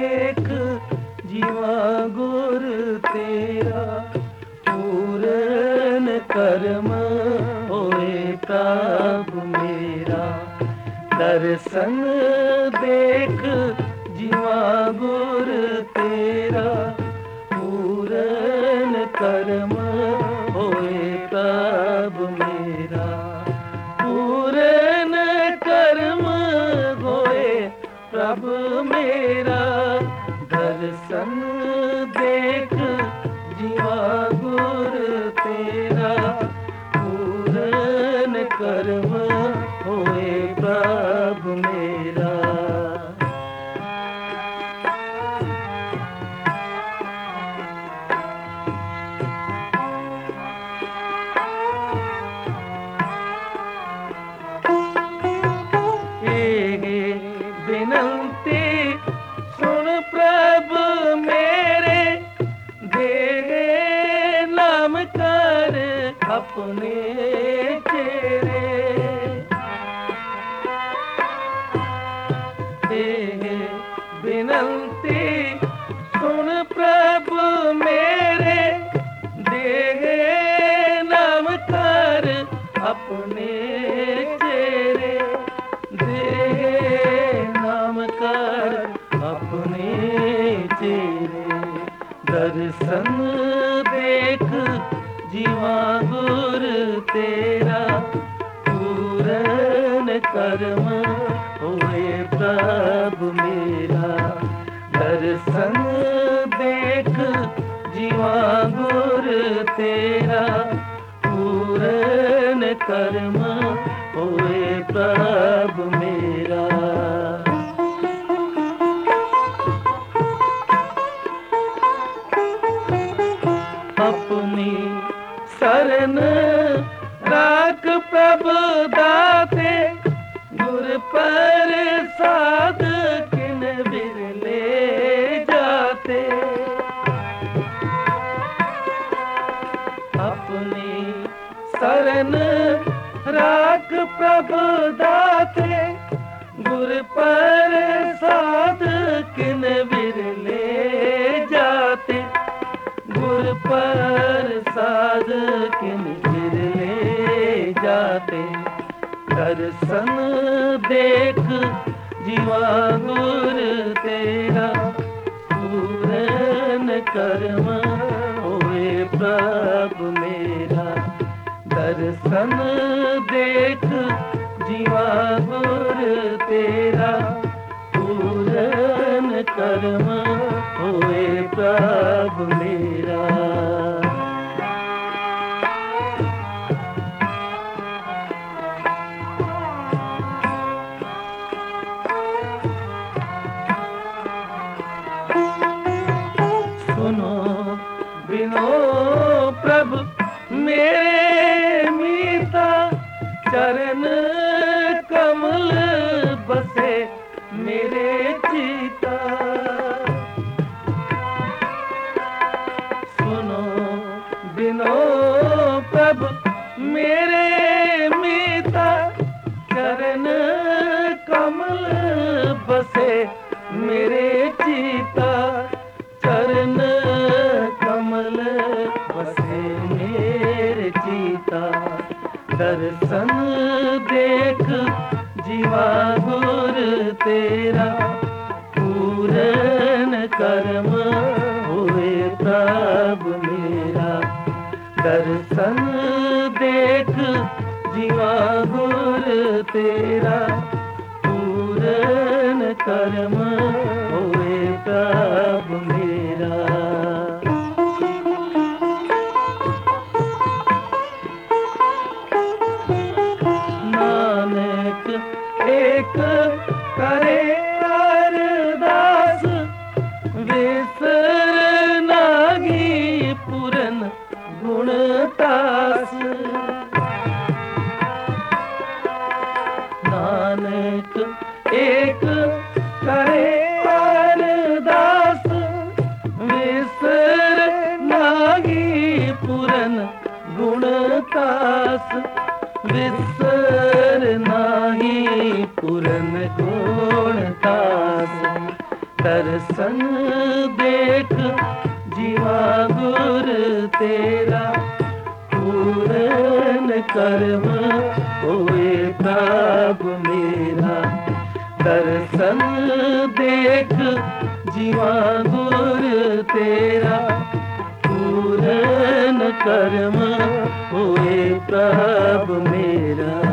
देख जीवा गुर तेरा, पूरन कर्म होए प्रभु मेरा। दर्शन देख जीवा गुर तेरा, पूरन कर्म होए प्रभु मेरा। पूरन कर्म होए प्रभु मेरा, दर्शन देख जीवा गुर तेरा, पूरन कर्म होए प्रभु मेरा। विनंती सुन प्रभु मेरे, दे नाम कर अपने चेरे। विनंती सुन प्रभु मेरे, दे नाम कर अपने चेरे। नाम कर अपने चेरे। दर्शन देख जीवा गुर तेरा, पूरन कर्म होए प्रभु मेरा। दर्शन देख जीवा गुर तेरा, पूरन कर्म होए प्रभु मेरा। अपनी शरण राख प्रभु दाते, गुर प्रसाद किन बिरले जाते। अपनी शरण राख प्रभु दाते, गुर प्रसाद किन बिरले जाते। गुर प्रसाद किन बिरले जाते। दर्शन देख जीवा गुर तेरा, पूरन कर्म होए प्रभु मेरा। दर्शन देख जीवा गुर तेरा, पूरन कर्म होए प्रभु मेरा। सुनो बिनो प्रभु मेरे मीता, चरण कमल बसे मेरे चिता। सुनो बिनो प्रभु मेरे मीता, चरण कमल बसे मेरे चिता। चरण कमल बसे मेरे चिता। दर्शन देख जीवा गुर तेरा, पूरन कर्म होए प्रभु मेरा। दर्शन देख जीवा गुर तेरा, पूरन कर्म होए प्रभु मेरा। नानक एक करे अरदास, विसर नागी पूरन गुणतास। नानक एक करे अरदास, विसर नागी पूरन गुणतास। विसर नाही पूरन गुणतास। दर्शन तेरा पूर्ण कर्म होए प्रभु मेरा। दर्शन देख जीवा गुर तेरा पूर्ण कर्म होए प्रभु मेरा।